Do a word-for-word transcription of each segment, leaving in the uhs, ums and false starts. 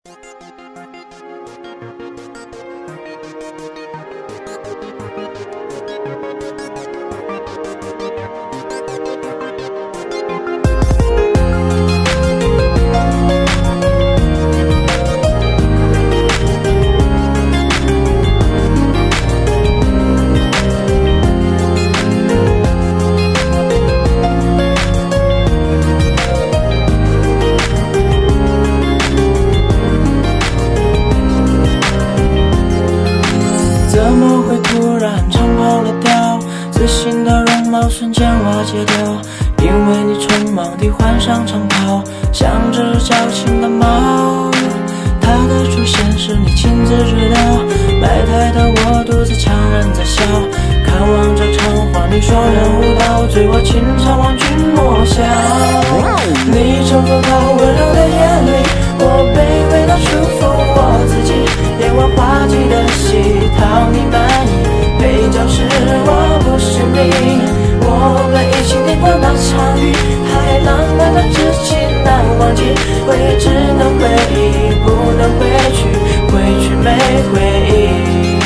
怎么会突然长跑了掉？自信的容貌瞬间瓦解掉，因为你匆忙地换上长袍，像只矫情的猫。它的出现是你亲自知道，埋汰的我独自强忍在笑，看望着长花女双人舞蹈，醉卧轻唱望君莫笑。你沉浮到温柔的眼里，我卑微地束缚我自己，演完滑稽的戏讨你满意，配角是我不是你。我们一起听过那场雨，太浪漫的至今难忘记，回忆只能回忆，不能回去，回去没回忆。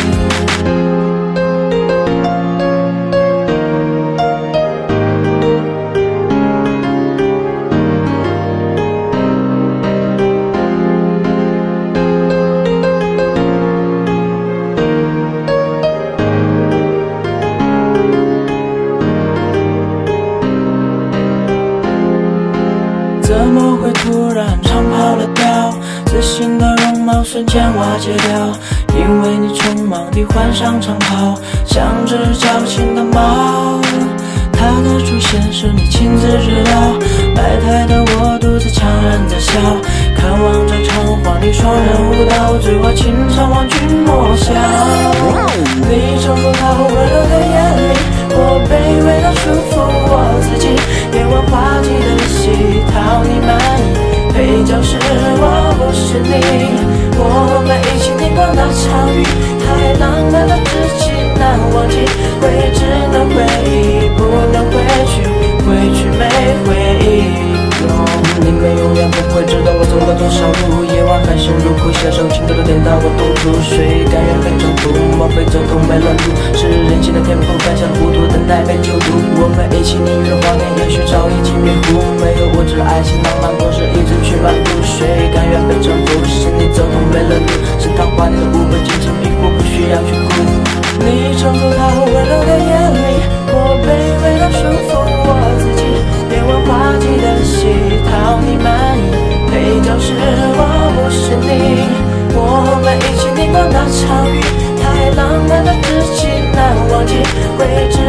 怎么会突然长跑了掉？自信的容貌瞬间瓦解掉，因为你匆忙地换上长袍，像只矫情的猫。它的出现是你亲自知道，埋汰的我独自强忍在笑，看望着长花女双人舞蹈，醉卧轻唱望君莫笑。你沉浮到温柔的眼里，我卑微地束缚我自己，演完滑稽的戏讨你满意，配角是我不是你。我们一起听过那场雨，太浪漫的至今难忘记，回忆只能回忆，不能回去，回去没回忆。你们永远不会知道我走了多少路，夜晚还是路苦，下手轻度的颠倒我赌注，谁甘愿被征服？莫非走投没了路？是人性的天赋，犯下了糊涂，等待被救赎。我们一起逆越画面，也许早已经迷糊，没有物质爱情浪漫，多是一直去漫步。谁甘愿被征服？是你走投没了路，是桃花里的无本，精神迷糊，不需要去哭。你沉浮到温柔的眼里，我卑微地束缚我自己，演完滑稽的戏讨你满意，配角是我不是你。我们一起听过那场雨，太浪漫的至今难忘记，回忆只